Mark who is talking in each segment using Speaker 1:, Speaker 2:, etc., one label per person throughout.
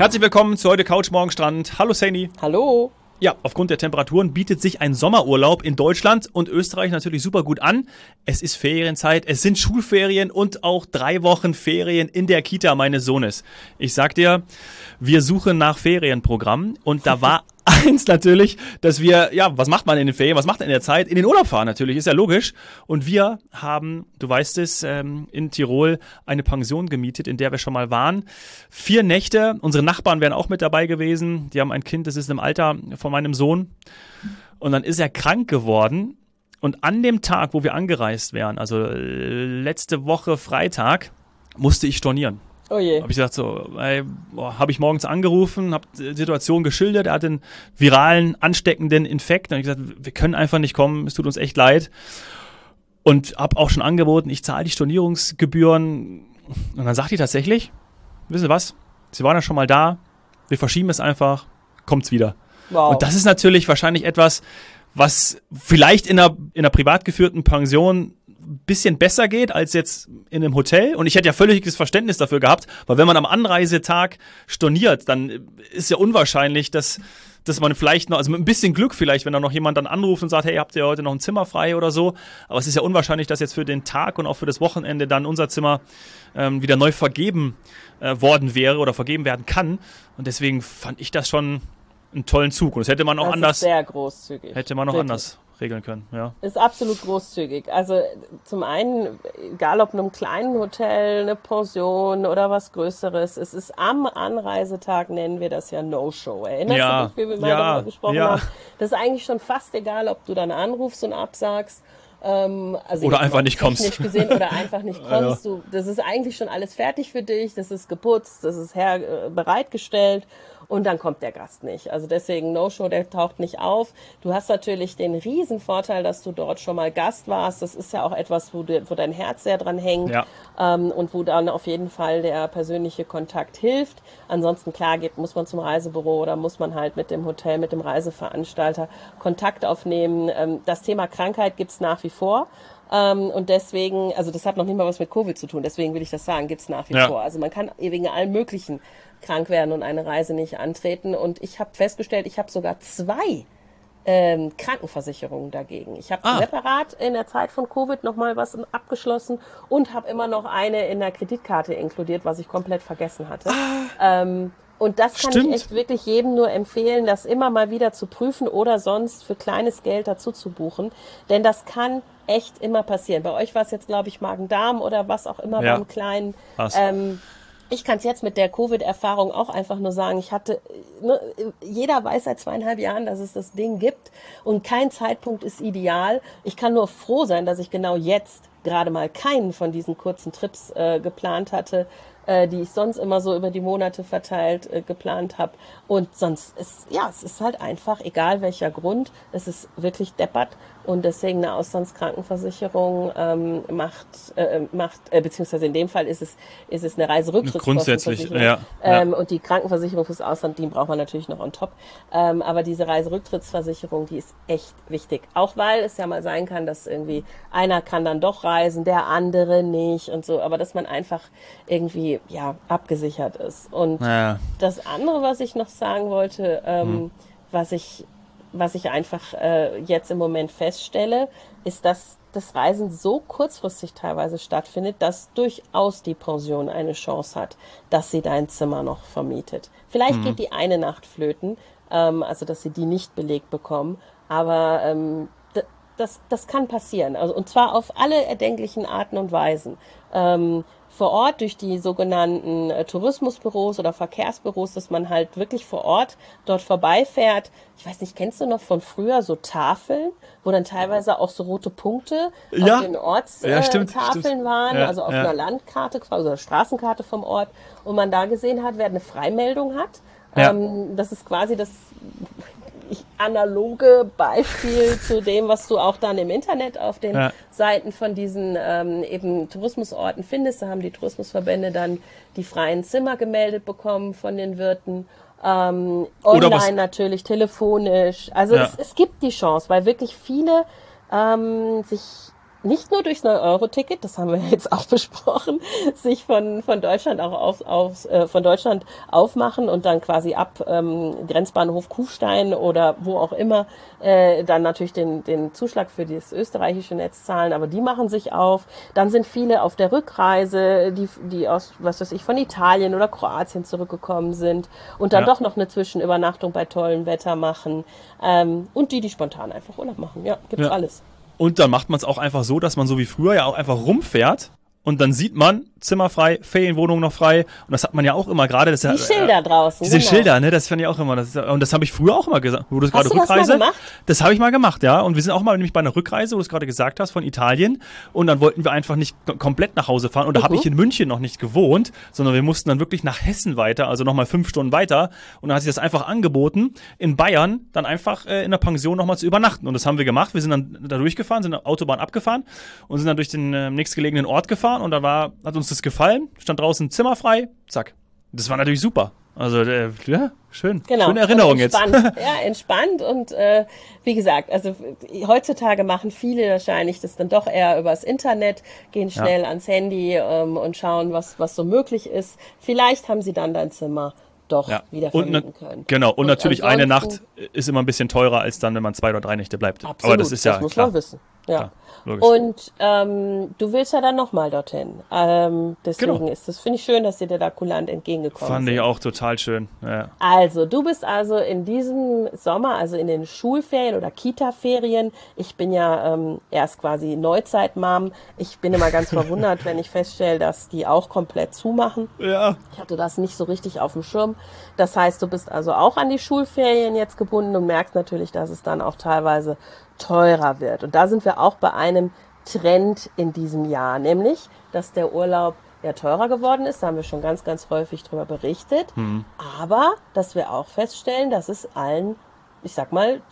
Speaker 1: Herzlich willkommen zu heute Couch Morgen Strand. Hallo Saini.
Speaker 2: Hallo.
Speaker 1: Ja, aufgrund der Temperaturen bietet sich ein Sommerurlaub in Deutschland und Österreich natürlich super gut an. Es ist Ferienzeit, es sind Schulferien und auch 3 Wochen Ferien in der Kita meines Sohnes. Ich sag dir, wir suchen nach Ferienprogrammen und da war eins natürlich, dass wir, ja, was macht man in den Ferien, was macht man in der Zeit? In den Urlaub fahren natürlich, ist ja logisch. Und wir haben, du weißt es, in Tirol eine Pension gemietet, in der wir schon mal waren. 4 Nächte, unsere Nachbarn wären auch mit dabei gewesen. Die haben ein Kind, das ist im Alter von meinem Sohn. Und dann ist er krank geworden. Und an dem Tag, wo wir angereist wären, also letzte Woche Freitag, musste ich stornieren.
Speaker 2: Oh je.
Speaker 1: Habe ich gesagt, habe ich morgens angerufen, habe die Situation geschildert, er hat einen viralen, ansteckenden Infekt. Dann habe ich gesagt, wir können einfach nicht kommen, es tut uns echt leid. Und habe auch schon angeboten, ich zahle die Stornierungsgebühren. Und dann sagt die tatsächlich, wissen Sie was, Sie waren ja schon mal da, wir verschieben es einfach, kommt's wieder.
Speaker 2: Wow.
Speaker 1: Und das ist natürlich wahrscheinlich etwas, was vielleicht in einer privat geführten Pension ein bisschen besser geht als jetzt in einem Hotel. Und ich hätte ja völliges Verständnis dafür gehabt, weil wenn man am Anreisetag storniert, dann ist ja unwahrscheinlich, dass man vielleicht noch, also mit ein bisschen Glück vielleicht, wenn da noch jemand dann anruft und sagt, hey, habt ihr heute noch ein Zimmer frei oder so. Aber es ist ja unwahrscheinlich, dass jetzt für den Tag und auch für das Wochenende dann unser Zimmer wieder neu vergeben worden wäre oder vergeben werden kann. Und deswegen fand ich das schon einen tollen Zug. Und das hätte man auch anders.
Speaker 2: Ist sehr großzügig.
Speaker 1: Hätte man auch
Speaker 2: Wirklich.
Speaker 1: anders regeln können, ja.
Speaker 2: Ist absolut großzügig. Also zum einen, egal ob in einem kleinen Hotel, eine Pension oder was Größeres, es ist am Anreisetag, nennen wir das ja No-Show. Erinnerst du dich, wie wir mal darüber gesprochen haben? Das ist eigentlich schon fast egal, ob du dann anrufst und absagst. Also
Speaker 1: oder einfach nicht kommst.
Speaker 2: Gesehen, oder einfach nicht kommst. Ja. Das ist eigentlich schon alles fertig für dich, das ist geputzt, das ist bereitgestellt. Und dann kommt der Gast nicht. Also deswegen No-Show, der taucht nicht auf. Du hast natürlich den riesen Vorteil, dass du dort schon mal Gast warst. Das ist ja auch etwas, wo dein Herz sehr dran hängt. Ja. Und wo dann auf jeden Fall der persönliche Kontakt hilft. Ansonsten, klar, muss man zum Reisebüro oder muss man halt mit dem Hotel, mit dem Reiseveranstalter Kontakt aufnehmen. Das Thema Krankheit gibt's nach wie vor. Und deswegen, also das hat noch nicht mal was mit Covid zu tun, deswegen will ich das sagen, gibt's nach wie vor. Also man kann wegen allem Möglichen krank werden und eine Reise nicht antreten. Und ich habe festgestellt, ich habe sogar 2 Krankenversicherungen dagegen. Ich habe separat in der Zeit von Covid nochmal was abgeschlossen und habe immer noch eine in der Kreditkarte inkludiert, was ich komplett vergessen hatte. Und das kann ich echt wirklich jedem nur empfehlen, das immer mal wieder zu prüfen oder sonst für kleines Geld dazu zu buchen. Denn das kann echt immer passieren. Bei euch war es jetzt, glaube ich, Magen-Darm oder was auch immer beim Kleinen. Ich kann es jetzt mit der Covid-Erfahrung auch einfach nur sagen, jeder weiß seit 2,5 Jahren, dass es das Ding gibt und kein Zeitpunkt ist ideal. Ich kann nur froh sein, dass ich genau jetzt gerade mal keinen von diesen kurzen Trips geplant hatte, die ich sonst immer so über die Monate verteilt geplant habe. Und sonst ist, es ist halt einfach, egal welcher Grund, es ist wirklich deppert. Und deswegen eine Auslandskrankenversicherung beziehungsweise in dem Fall ist es eine Reiserücktrittskostenversicherung. Und die Krankenversicherung fürs Ausland, die braucht man natürlich noch on top. Aber diese Reiserücktrittsversicherung, die ist echt wichtig. Auch weil es ja mal sein kann, dass irgendwie einer kann dann doch reisen, der andere nicht und so. Aber dass man einfach irgendwie, abgesichert ist. Und das andere, was ich noch sagen wollte, was ich einfach jetzt im Moment feststelle, ist, dass das Reisen so kurzfristig teilweise stattfindet, dass durchaus die Pension eine Chance hat, dass sie dein Zimmer noch vermietet. Vielleicht geht die eine Nacht flöten, also dass sie die nicht belegt bekommen, aber das kann passieren. Also, und zwar auf alle erdenklichen Arten und Weisen. Vor Ort durch die sogenannten Tourismusbüros oder Verkehrsbüros, dass man halt wirklich vor Ort dort vorbeifährt. Ich weiß nicht, kennst du noch von früher so Tafeln, wo dann teilweise auch so rote Punkte auf den Ortstafeln waren, also auf einer Landkarte, quasi einer Straßenkarte vom Ort, und man da gesehen hat, wer eine Freimeldung hat. Das ist quasi das analoge Beispiel zu dem, was du auch dann im Internet auf den Seiten von diesen eben Tourismusorten findest. Da haben die Tourismusverbände dann die freien Zimmer gemeldet bekommen von den Wirten. Online natürlich, telefonisch. Also es gibt die Chance, weil wirklich viele sich nicht nur durchs 9-Euro-Ticket, das haben wir jetzt auch besprochen, sich von Deutschland auch von Deutschland aufmachen und dann quasi ab Grenzbahnhof Kufstein oder wo auch immer dann natürlich den Zuschlag für das österreichische Netz zahlen, aber die machen sich auf. Dann sind viele auf der Rückreise, die aus, was weiß ich, von Italien oder Kroatien zurückgekommen sind und dann doch noch eine Zwischenübernachtung bei tollem Wetter machen und die spontan einfach Urlaub machen. Ja, gibt's alles.
Speaker 1: Und dann macht man es auch einfach so, dass man so wie früher ja auch einfach rumfährt und dann sieht man, Zimmer frei, Ferienwohnung noch frei. Und das hat man ja auch immer gerade.
Speaker 2: Die Schilder draußen.
Speaker 1: Diese Schilder, ne, das fand ich auch immer. Und das habe ich früher auch immer gesagt. Wo du gerade Rückreise.
Speaker 2: Das mal gemacht?
Speaker 1: Das habe ich mal gemacht, ja. Und wir sind auch mal nämlich bei einer Rückreise, wo du es gerade gesagt hast, von Italien. Und dann wollten wir einfach nicht komplett nach Hause fahren. Und da habe ich in München noch nicht gewohnt, sondern wir mussten dann wirklich nach Hessen weiter, also nochmal 5 Stunden weiter. Und dann hat sich das einfach angeboten, in Bayern dann einfach in der Pension nochmal zu übernachten. Und das haben wir gemacht. Wir sind dann da durchgefahren, sind der Autobahn abgefahren und sind dann durch den nächstgelegenen Ort gefahren. Und da hat uns das gefallen. Stand draußen Zimmer frei, zack. Das war natürlich super. Also, ja, schön.
Speaker 2: Genau.
Speaker 1: Schöne Erinnerung jetzt.
Speaker 2: Ja, entspannt und wie gesagt, also heutzutage machen viele wahrscheinlich das dann doch eher übers Internet, gehen schnell ans Handy und schauen, was so möglich ist. Vielleicht haben sie dann dein Zimmer doch wieder vermieten können.
Speaker 1: Genau, und natürlich eine Nacht ist immer ein bisschen teurer, als dann, wenn man 2 oder 3 Nächte bleibt.
Speaker 2: Absolut,
Speaker 1: aber das ist ja
Speaker 2: das muss
Speaker 1: klar.
Speaker 2: man wissen. Ja.
Speaker 1: Klar,
Speaker 2: und du willst ja dann nochmal dorthin. Deswegen finde ich schön, dass dir da kulant entgegengekommen ist.
Speaker 1: Fand ich auch total schön. Ja.
Speaker 2: Also, du bist also in diesem Sommer, also in den Schulferien oder Kita-Ferien. Ich bin ja erst quasi Neuzeit-Mom. Ich bin immer ganz verwundert, wenn ich feststelle, dass die auch komplett zumachen.
Speaker 1: Ja.
Speaker 2: Ich hatte das nicht so richtig auf dem Schirm. Das heißt, du bist also auch an die Schulferien jetzt gebunden und merkst natürlich, dass es dann auch teilweise teurer wird. Und da sind wir auch bei einem Trend in diesem Jahr, nämlich, dass der Urlaub ja teurer geworden ist. Da haben wir schon ganz, ganz häufig drüber berichtet. Aber, dass wir auch feststellen, dass es allen, ich sag mal,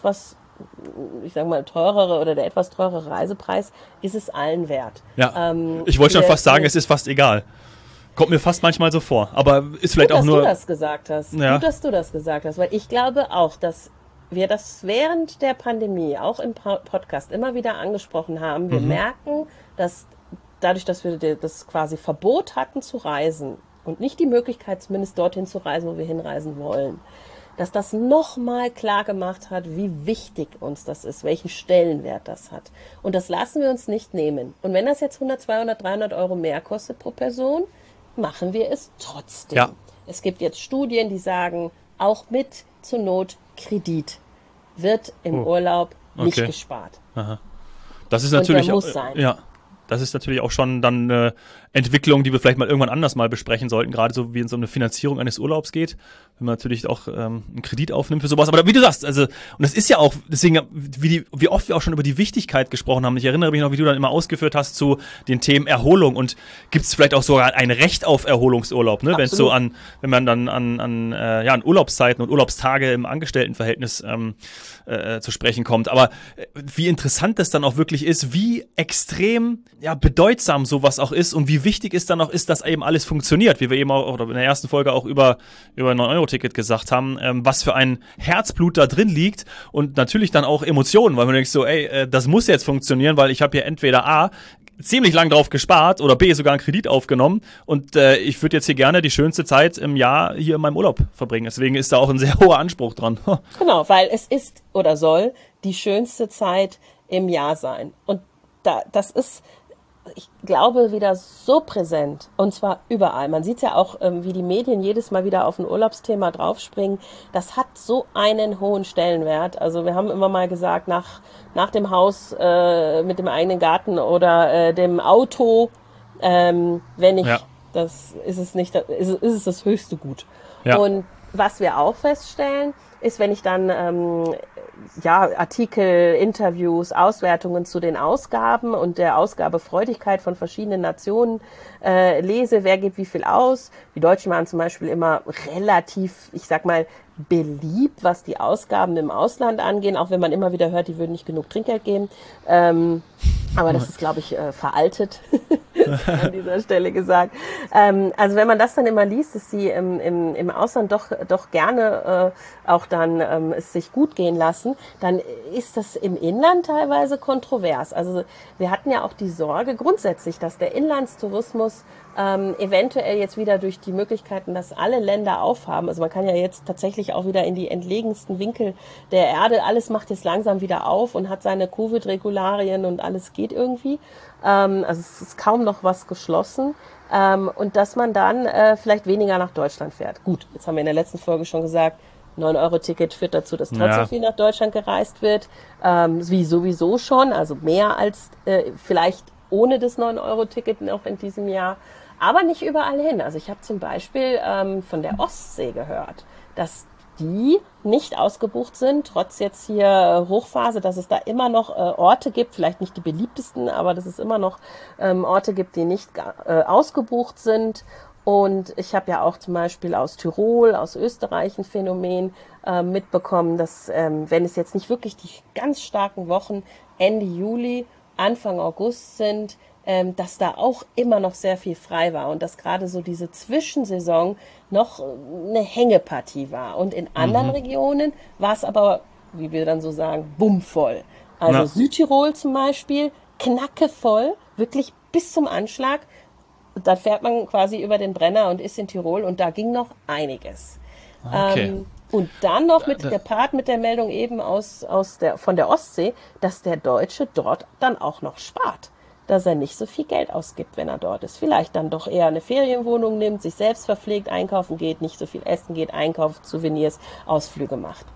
Speaker 2: teurere oder der etwas teurere Reisepreis ist es allen wert.
Speaker 1: Ja, ich wollte schon fast sagen, es ist fast egal. Kommt mir fast manchmal so vor. Aber ist vielleicht auch nur...
Speaker 2: Gut, dass du das gesagt hast.
Speaker 1: Ja.
Speaker 2: Gut, dass du das gesagt hast. Weil ich glaube auch, dass wir das während der Pandemie auch im Podcast immer wieder angesprochen haben. Wir merken, dass dadurch, dass wir das quasi Verbot hatten zu reisen und nicht die Möglichkeit zumindest dorthin zu reisen, wo wir hinreisen wollen, dass das nochmal klar gemacht hat, wie wichtig uns das ist, welchen Stellenwert das hat. Und das lassen wir uns nicht nehmen. Und wenn das jetzt 100, 200, 300 Euro mehr kostet pro Person, machen wir es trotzdem.
Speaker 1: Ja.
Speaker 2: Es gibt jetzt Studien, die sagen, auch mit zur Not Kredit wird im Urlaub nicht gespart.
Speaker 1: Aha. Das ist natürlich
Speaker 2: muss sein.
Speaker 1: Ja. Das ist natürlich auch schon dann eine Entwicklung, die wir vielleicht mal irgendwann anders mal besprechen sollten, gerade so wie es um eine Finanzierung eines Urlaubs geht, wenn man natürlich auch einen Kredit aufnimmt für sowas. Aber wie du sagst, also, und das ist ja auch, deswegen, wie oft wir auch schon über die Wichtigkeit gesprochen haben. Ich erinnere mich noch, wie du dann immer ausgeführt hast zu den Themen Erholung und gibt es vielleicht auch sogar ein Recht auf Erholungsurlaub, ne? Wenn es so wenn man dann an Urlaubszeiten und Urlaubstage im Angestelltenverhältnis zu sprechen kommt. Aber wie interessant das dann auch wirklich ist, wie extrem bedeutsam sowas auch ist und wie wichtig es dann auch ist, dass eben alles funktioniert, wie wir eben auch oder in der ersten Folge auch über ein 9-Euro-Ticket gesagt haben, was für ein Herzblut da drin liegt und natürlich dann auch Emotionen, weil man denkt so, das muss jetzt funktionieren, weil ich habe hier entweder A, ziemlich lang drauf gespart oder B, sogar einen Kredit aufgenommen und ich würde jetzt hier gerne die schönste Zeit im Jahr hier in meinem Urlaub verbringen. Deswegen ist da auch ein sehr hoher Anspruch dran.
Speaker 2: Genau, weil es ist oder soll die schönste Zeit im Jahr sein. Und das ist, ich glaube, wieder so präsent und zwar überall. Man sieht ja auch, wie die Medien jedes Mal wieder auf ein Urlaubsthema draufspringen. Das hat so einen hohen Stellenwert. Also wir haben immer mal gesagt, nach dem Haus mit dem eigenen Garten oder dem Auto, wenn ich, das ist es nicht, ist es das höchste Gut. Ja. Und was wir auch feststellen, ist, wenn ich dann Artikel, Interviews, Auswertungen zu den Ausgaben und der Ausgabefreudigkeit von verschiedenen Nationen lese, wer gibt wie viel aus. Die Deutschen waren zum Beispiel immer relativ, ich sag mal, beliebt, was die Ausgaben im Ausland angehen, auch wenn man immer wieder hört, die würden nicht genug Trinkgeld geben. Aber das ist, glaube ich, veraltet. an dieser Stelle gesagt. Also wenn man das dann immer liest, dass sie im Ausland doch gerne auch dann es sich gut gehen lassen, dann ist das im Inland teilweise kontrovers. Also wir hatten ja auch die Sorge grundsätzlich, dass der Inlandstourismus eventuell jetzt wieder durch die Möglichkeiten, dass alle Länder aufhaben, also man kann ja jetzt tatsächlich auch wieder in die entlegensten Winkel der Erde, alles macht jetzt langsam wieder auf und hat seine Covid-Regularien und alles geht irgendwie. Also es ist kaum noch was geschlossen. Und dass man dann vielleicht weniger nach Deutschland fährt. Gut, jetzt haben wir in der letzten Folge schon gesagt, 9-Euro-Ticket führt dazu, dass trotzdem viel nach Deutschland gereist wird. Wie sowieso schon, also mehr als vielleicht ohne das 9-Euro-Ticket noch in diesem Jahr. Aber nicht überall hin. Also ich habe zum Beispiel von der Ostsee gehört, dass die nicht ausgebucht sind, trotz jetzt hier Hochphase, dass es da immer noch Orte gibt, vielleicht nicht die beliebtesten, aber dass es immer noch Orte gibt, die nicht ausgebucht sind. Und ich habe ja auch zum Beispiel aus Tirol, aus Österreich ein Phänomen mitbekommen, dass wenn es jetzt nicht wirklich die ganz starken Wochen Ende Juli, Anfang August sind, dass da auch immer noch sehr viel frei war und dass gerade so diese Zwischensaison noch eine Hängepartie war. Und in anderen Regionen war es aber, wie wir dann so sagen, bummvoll. Also Südtirol zum Beispiel, knackevoll, wirklich bis zum Anschlag. Da fährt man quasi über den Brenner und ist in Tirol und da ging noch einiges.
Speaker 1: Okay.
Speaker 2: Und dann noch gepaart mit der Meldung eben von der Ostsee, dass der Deutsche dort dann auch noch spart. Dass er nicht so viel Geld ausgibt, wenn er dort ist. Vielleicht dann doch eher eine Ferienwohnung nimmt, sich selbst verpflegt, einkaufen geht, nicht so viel essen geht, einkauft, Souvenirs, Ausflüge macht.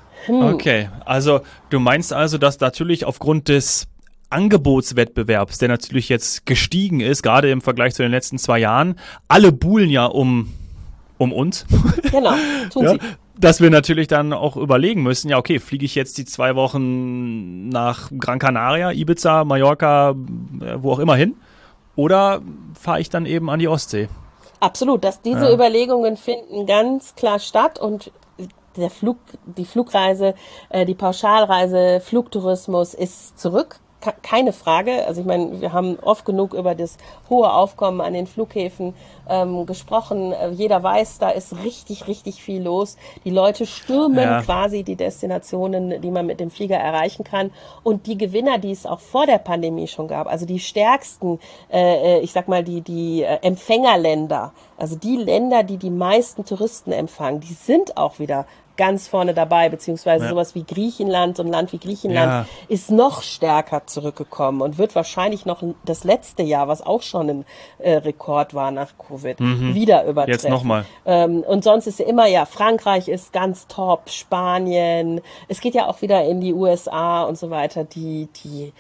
Speaker 1: Okay, also du meinst also, dass natürlich aufgrund des Angebotswettbewerbs, der natürlich jetzt gestiegen ist, gerade im Vergleich zu den letzten 2 Jahren, alle buhlen ja um uns.
Speaker 2: Genau, tun sie.
Speaker 1: Dass wir natürlich dann auch überlegen müssen, ja okay, fliege ich jetzt die 2 Wochen nach Gran Canaria, Ibiza, Mallorca, wo auch immer hin, oder fahre ich dann eben an die Ostsee?
Speaker 2: Absolut, diese Überlegungen finden ganz klar statt und die Flugreise, die Pauschalreise, Flugtourismus ist zurück. Keine Frage. Also ich meine, wir haben oft genug über das hohe Aufkommen an den Flughäfen gesprochen. Jeder weiß, da ist richtig, richtig viel los. Die Leute stürmen quasi die Destinationen, die man mit dem Flieger erreichen kann. Und die Gewinner, die es auch vor der Pandemie schon gab, also die stärksten, ich sag mal, die Empfängerländer, also die Länder, die die meisten Touristen empfangen, die sind auch wieder ganz vorne dabei, beziehungsweise sowas wie Griechenland, so ein Land wie Griechenland ist noch stärker zurückgekommen und wird wahrscheinlich noch das letzte Jahr, was auch schon ein Rekord war nach Covid, wieder übertreffen.
Speaker 1: Jetzt nochmal.
Speaker 2: Und sonst ist ja immer, Frankreich ist ganz top, Spanien, es geht ja auch wieder in die USA und so weiter, die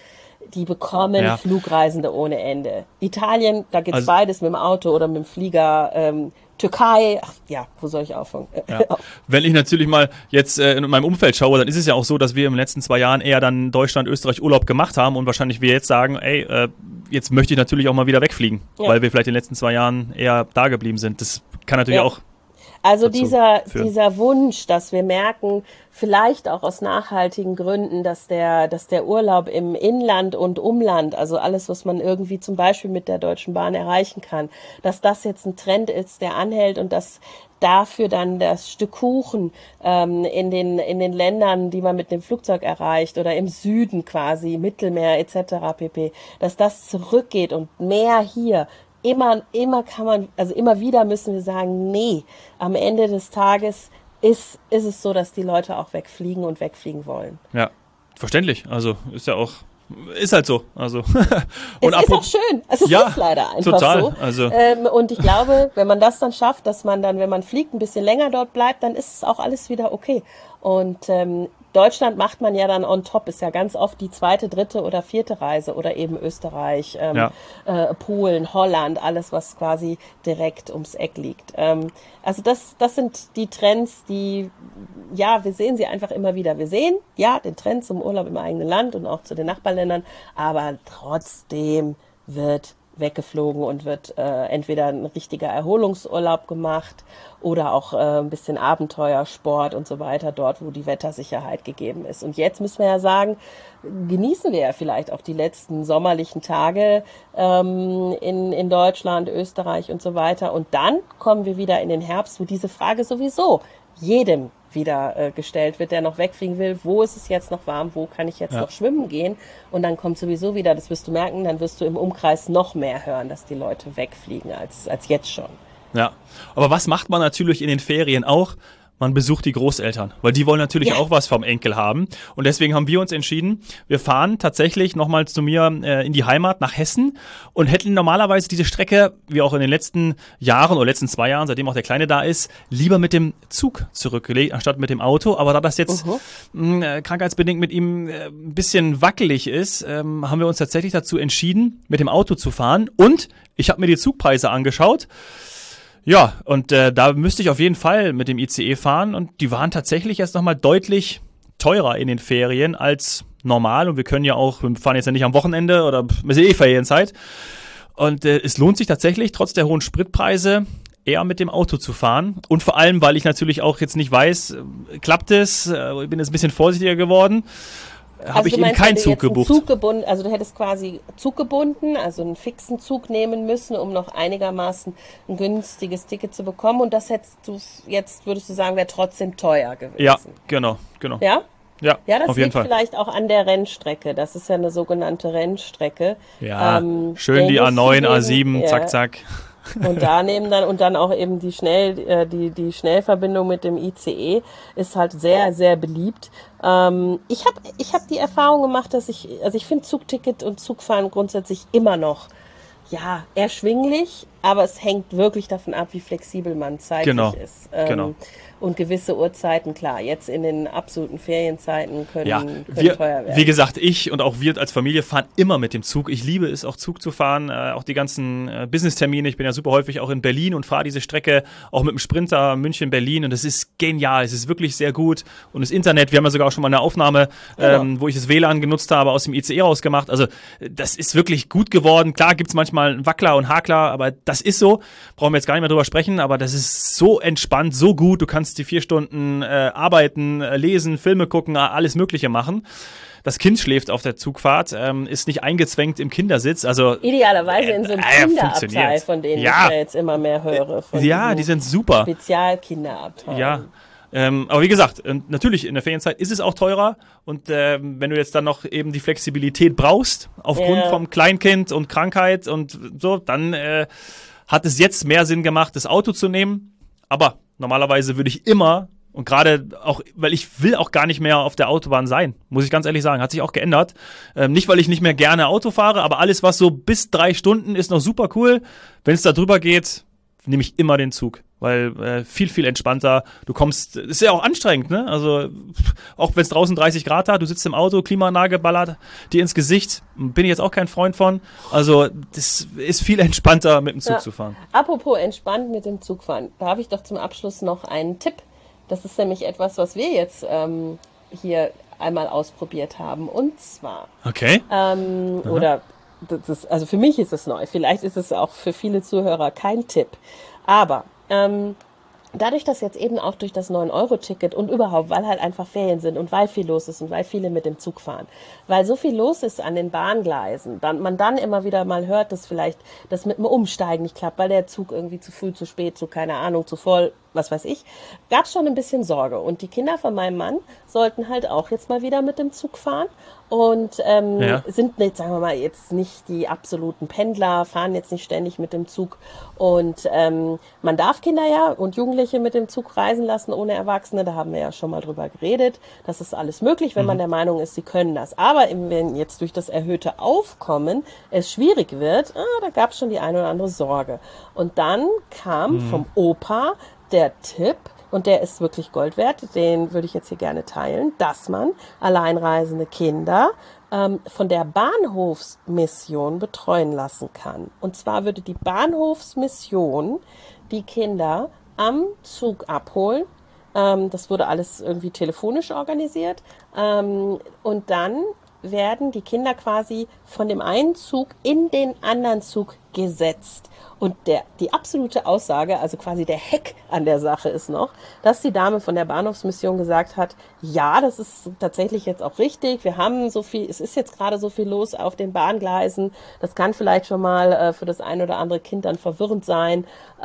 Speaker 2: bekommen Flugreisende ohne Ende. Italien, da geht's beides mit dem Auto oder mit dem Flieger, Türkei, wo soll ich auffangen?
Speaker 1: Wenn ich natürlich mal jetzt in meinem Umfeld schaue, dann ist es ja auch so, dass wir in den letzten 2 Jahren eher dann Deutschland, Österreich Urlaub gemacht haben und wahrscheinlich wir jetzt sagen, jetzt möchte ich natürlich auch mal wieder wegfliegen, weil wir vielleicht in den letzten 2 Jahren eher da geblieben sind. Das kann natürlich auch
Speaker 2: also dieser Wunsch, dass wir merken, vielleicht auch aus nachhaltigen Gründen, dass der Urlaub im Inland und Umland, also alles, was man irgendwie zum Beispiel mit der Deutschen Bahn erreichen kann, dass das jetzt ein Trend ist, der anhält und dass dafür dann das Stück Kuchen in den Ländern, die man mit dem Flugzeug erreicht oder im Süden quasi, Mittelmeer etc. pp., dass das zurückgeht und mehr hier. Immer kann man, also immer wieder müssen wir sagen, nee, am Ende des Tages ist es so, dass die Leute auch wegfliegen und wegfliegen wollen.
Speaker 1: Ja, verständlich. Also ist halt so. Also
Speaker 2: und es ist auch schön. Es ist leider einfach
Speaker 1: total.
Speaker 2: So.
Speaker 1: Also.
Speaker 2: Und ich glaube, wenn man das dann schafft, dass man dann, wenn man fliegt, ein bisschen länger dort bleibt, dann ist es auch alles wieder okay. Und Deutschland macht man ja dann on top, ist ja ganz oft die 2., 3. oder 4. Reise oder eben Österreich, Polen, Holland, alles, was quasi direkt ums Eck liegt. Also das sind die Trends, die, wir sehen sie einfach immer wieder. Wir sehen, den Trend zum Urlaub im eigenen Land und auch zu den Nachbarländern, aber trotzdem wird weggeflogen und wird entweder ein richtiger Erholungsurlaub gemacht oder auch ein bisschen Abenteuersport und so weiter, dort, wo die Wettersicherheit gegeben ist. Und jetzt müssen wir ja sagen, genießen wir ja vielleicht auch die letzten sommerlichen Tage in Deutschland, Österreich und so weiter. Und dann kommen wir wieder in den Herbst, wo diese Frage sowieso jedem wieder gestellt wird, der noch wegfliegen will. Wo ist es jetzt noch warm? Wo kann ich jetzt noch schwimmen gehen? Und dann kommt sowieso wieder, das wirst du merken, dann wirst du im Umkreis noch mehr hören, dass die Leute wegfliegen als jetzt schon.
Speaker 1: Ja, aber was macht man natürlich in den Ferien auch? Man besucht die Großeltern, weil die wollen natürlich auch was vom Enkel haben. Und deswegen haben wir uns entschieden, wir fahren tatsächlich nochmal zu mir in die Heimat nach Hessen und hätten normalerweise diese Strecke, wie auch in den letzten Jahren oder letzten 2 Jahren, seitdem auch der Kleine da ist, lieber mit dem Zug zurückgelegt, anstatt mit dem Auto. Aber da das jetzt krankheitsbedingt mit ihm ein bisschen wackelig ist, haben wir uns tatsächlich dazu entschieden, mit dem Auto zu fahren. Und ich habe mir die Zugpreise angeschaut. Ja, und da müsste ich auf jeden Fall mit dem ICE fahren und die waren tatsächlich jetzt nochmal deutlich teurer in den Ferien als normal und wir fahren jetzt ja nicht am Wochenende oder es ist Ferienzeit und es lohnt sich tatsächlich, trotz der hohen Spritpreise, eher mit dem Auto zu fahren und vor allem, weil ich natürlich auch jetzt nicht weiß, klappt es, ich bin jetzt ein bisschen vorsichtiger geworden. Habe ich eben keinen Zug gebucht.
Speaker 2: Also du hättest quasi Zug gebunden, also einen fixen Zug nehmen müssen, um noch einigermaßen ein günstiges Ticket zu bekommen. Und das hättest du jetzt, würdest du sagen, wäre trotzdem teuer gewesen.
Speaker 1: Ja, genau.
Speaker 2: Ja?
Speaker 1: Ja,
Speaker 2: das
Speaker 1: auf jeden
Speaker 2: liegt
Speaker 1: Fall.
Speaker 2: Vielleicht auch an der Rennstrecke. Das ist ja eine sogenannte Rennstrecke.
Speaker 1: Ja, schön die A9, A7, zack, zack.
Speaker 2: Und dann auch eben die Schnellverbindung mit dem ICE ist halt sehr, sehr beliebt. Ich hab die Erfahrung gemacht, dass ich finde Zugticket und Zugfahren grundsätzlich immer noch, erschwinglich, aber es hängt wirklich davon ab, wie flexibel man zeitlich ist.
Speaker 1: Genau.
Speaker 2: Und gewisse Uhrzeiten, klar, jetzt in den absoluten Ferienzeiten können teuer werden.
Speaker 1: Wie gesagt, ich und auch wir als Familie fahren immer mit dem Zug. Ich liebe es, auch Zug zu fahren, auch die ganzen Business-Termine. Ich bin ja super häufig auch in Berlin und fahre diese Strecke auch mit dem Sprinter München-Berlin und das ist genial. Es ist wirklich sehr gut. Und das Internet, wir haben ja sogar auch schon mal eine Aufnahme, wo ich das WLAN genutzt habe, aus dem ICE rausgemacht. Also das ist wirklich gut geworden. Klar gibt's manchmal einen Wackler und Hakler, aber das ist so. Brauchen wir jetzt gar nicht mehr drüber sprechen, aber das ist so entspannt, so gut. Du kannst die 4 Stunden arbeiten, lesen, Filme gucken, alles Mögliche machen. Das Kind schläft auf der Zugfahrt, ist nicht eingezwängt im Kindersitz. Also
Speaker 2: idealerweise in so einem Kinderabteil, von denen ich ja jetzt immer mehr höre.
Speaker 1: Die sind super.
Speaker 2: Spezialkinderabteil.
Speaker 1: Ja. Aber wie gesagt, natürlich in der Ferienzeit ist es auch teurer und wenn du jetzt dann noch eben die Flexibilität brauchst, aufgrund vom Kleinkind und Krankheit und so, dann hat es jetzt mehr Sinn gemacht, das Auto zu nehmen. Aber normalerweise würde ich immer, und gerade auch, weil ich will auch gar nicht mehr auf der Autobahn sein, muss ich ganz ehrlich sagen, hat sich auch geändert. Nicht, weil ich nicht mehr gerne Auto fahre, aber alles, was so bis 3 Stunden ist noch super cool. Wenn es da drüber geht, nehme ich immer den Zug, weil viel, viel entspannter. Du kommst, ist ja auch anstrengend, ne? Also auch wenn es draußen 30 Grad hat, du sitzt im Auto, Klimaanlage ballert dir ins Gesicht, bin ich jetzt auch kein Freund von. Also das ist viel entspannter, mit dem Zug zu fahren.
Speaker 2: Apropos entspannt mit dem Zug fahren, da habe ich doch zum Abschluss noch einen Tipp. Das ist nämlich etwas, was wir jetzt hier einmal ausprobiert haben. Und zwar, also für mich ist es neu, vielleicht ist es auch für viele Zuhörer kein Tipp, aber dadurch, dass jetzt eben auch durch das 9-Euro-Ticket und überhaupt, weil halt einfach Ferien sind und weil viel los ist und weil viele mit dem Zug fahren, weil so viel los ist an den Bahngleisen, man dann immer wieder mal hört, dass vielleicht das mit dem Umsteigen nicht klappt, weil der Zug irgendwie zu früh, zu spät, keine Ahnung, zu voll, was weiß ich, gab es schon ein bisschen Sorge. Und die Kinder von meinem Mann sollten halt auch jetzt mal wieder mit dem Zug fahren und sind nicht, sagen wir mal, jetzt nicht die absoluten Pendler, fahren jetzt nicht ständig mit dem Zug. Und man darf Kinder ja und Jugendliche mit dem Zug reisen lassen ohne Erwachsene. Da haben wir ja schon mal drüber geredet. Das ist alles möglich, wenn man der Meinung ist, sie können das. Aber wenn jetzt durch das erhöhte Aufkommen es schwierig wird, da gab es schon die eine oder andere Sorge. Und dann kam vom Opa der Tipp, und der ist wirklich Gold wert, den würde ich jetzt hier gerne teilen, dass man alleinreisende Kinder von der Bahnhofsmission betreuen lassen kann. Und zwar würde die Bahnhofsmission die Kinder am Zug abholen. Das wurde alles irgendwie telefonisch organisiert. Und dann werden die Kinder quasi von dem einen Zug in den anderen Zug gesetzt. Und die absolute Aussage, also quasi der Hack an der Sache ist noch, dass die Dame von der Bahnhofsmission gesagt hat, ja, das ist tatsächlich jetzt auch richtig, wir haben so viel, es ist jetzt gerade so viel los auf den Bahngleisen, das kann vielleicht schon mal für das ein oder andere Kind dann verwirrend sein,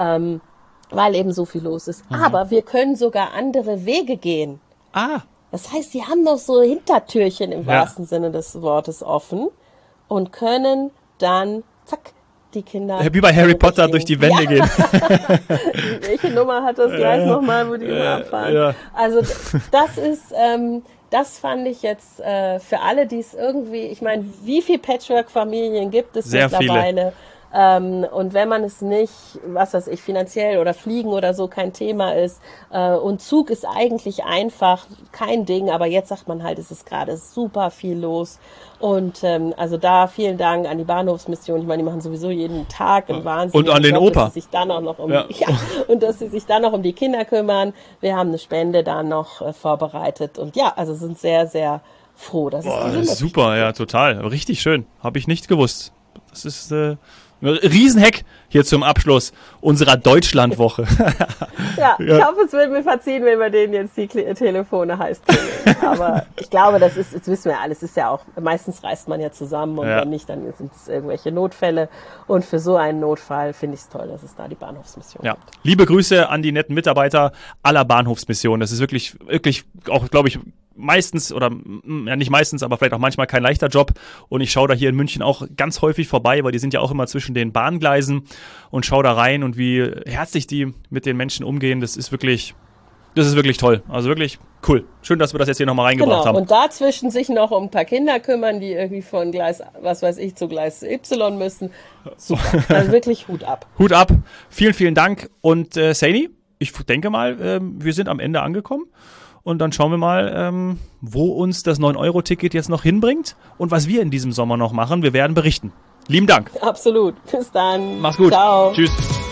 Speaker 2: weil eben so viel los ist. Aber wir können sogar andere Wege gehen. Das heißt, die haben noch so Hintertürchen im wahrsten Sinne des Wortes offen und können dann, zack, die Kinder...
Speaker 1: Wie bei Harry Potter durch die Wände gehen.
Speaker 2: Welche Nummer hat das Gleis nochmal, wo die immer abfahren? Ja. Also das ist... das fand ich jetzt für alle, die es irgendwie... Ich meine, wie viele Patchwork-Familien gibt es
Speaker 1: sehr
Speaker 2: mittlerweile?
Speaker 1: Viele.
Speaker 2: Und wenn man es nicht, was weiß ich, finanziell oder Fliegen oder so kein Thema ist und Zug ist eigentlich einfach kein Ding, aber jetzt sagt man halt, es ist gerade super viel los und also da vielen Dank an die Bahnhofsmission. Ich meine, die machen sowieso jeden Tag einen Wahnsinn.
Speaker 1: Und an den Opa.
Speaker 2: Dass sie sich dann auch noch und dass sie sich dann noch um die Kinder kümmern. Wir haben eine Spende da noch vorbereitet und ja, also sind sehr, sehr froh. Dass
Speaker 1: das ist super, ja, total. Richtig schön. Habe ich nicht gewusst. Das ist Riesenhack hier zum Abschluss unserer Deutschlandwoche.
Speaker 2: Ja, ich hoffe, es wird mir verziehen, wenn wir denen jetzt die Telefone heiß klingeln. Aber ich glaube, das wissen wir alles, ist ja auch, meistens reist man ja zusammen und wenn nicht, dann sind es irgendwelche Notfälle. Und für so einen Notfall finde ich es toll, dass es da die Bahnhofsmission gibt.
Speaker 1: Liebe Grüße an die netten Mitarbeiter aller Bahnhofsmissionen. Das ist wirklich, wirklich auch, glaube ich, meistens oder ja nicht meistens, aber vielleicht auch manchmal kein leichter Job und ich schaue da hier in München auch ganz häufig vorbei, weil die sind ja auch immer zwischen den Bahngleisen und schaue da rein und wie herzlich die mit den Menschen umgehen, das ist wirklich toll, also wirklich cool. Schön, dass wir das jetzt hier nochmal reingebracht haben.
Speaker 2: Und dazwischen sich noch um ein paar Kinder kümmern, die irgendwie von Gleis, was weiß ich, zu Gleis Y müssen. Super, also wirklich Hut ab.
Speaker 1: Hut ab, vielen, vielen Dank und Saini, ich denke mal, wir sind am Ende angekommen. Und dann schauen wir mal, wo uns das 9-Euro-Ticket jetzt noch hinbringt und was wir in diesem Sommer noch machen. Wir werden berichten. Lieben Dank.
Speaker 2: Absolut. Bis dann.
Speaker 1: Mach's gut.
Speaker 2: Ciao.
Speaker 1: Tschüss.